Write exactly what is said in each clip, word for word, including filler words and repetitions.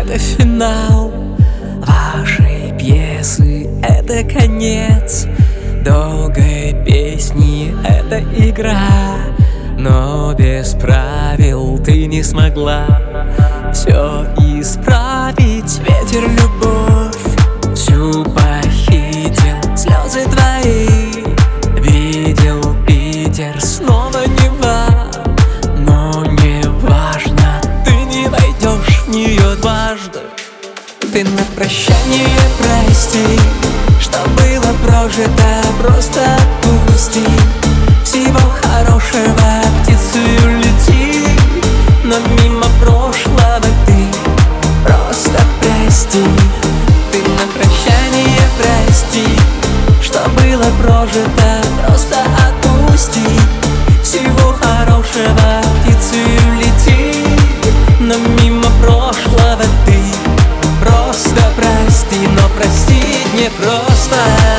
это финал вашей пьесы, это конец долгой песни, это игра. Но без правил ты не смогла все исправить. Ветер любовь всю похитил, слезы твои видел Питер. Снова Нева, но не важно, ты не войдешь в нее дважды. Ты на прощание прости, что было прожито, просто отпусти. Всего хорошего, птицею лети, но мимо прошлого ты просто прости. Ты на прощание прости, что было прожито, просто отпусти. Всего хорошего, птицею лети, но мимо прошлого ты просто прости. Но простить не просто.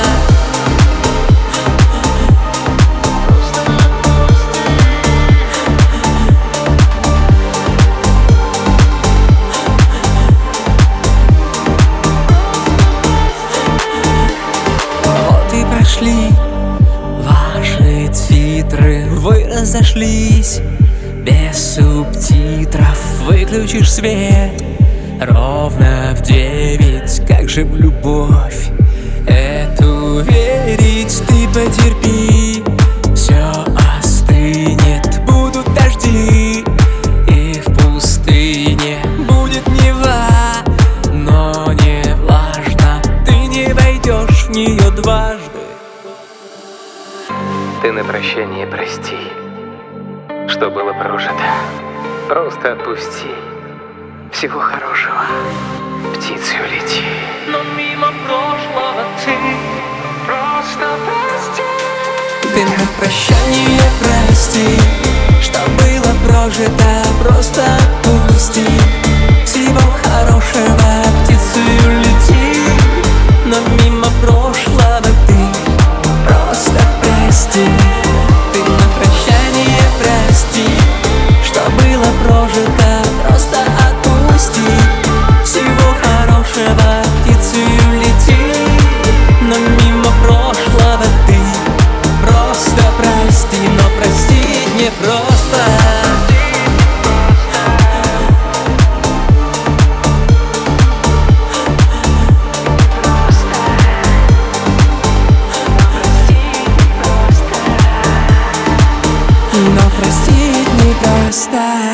Прошли ваши титры, вы разошлись без субтитров. Выключишь свет ровно в девять. Как же в любовь эту верить? Ты потерпи, все остынет. Будут дожди и в пустыне будет Нева, но не важно, ты не войдешь в нее дважды. Ты на прощание прости, что было прожито, просто отпусти. Всего хорошего, птицею лети, но мимо прошлого ты просто прости. Ты на прощание прости, что было прожито, просто отпусти. Всего хорошего, птицею лети, но мимо прошлого ты просто прости. Ты на прощание прости, что было прожито, просто отпусти. Всего хорошего, птицею лети, но мимо прошлого ты просто прости. Но простить не просто. Но простить не просто.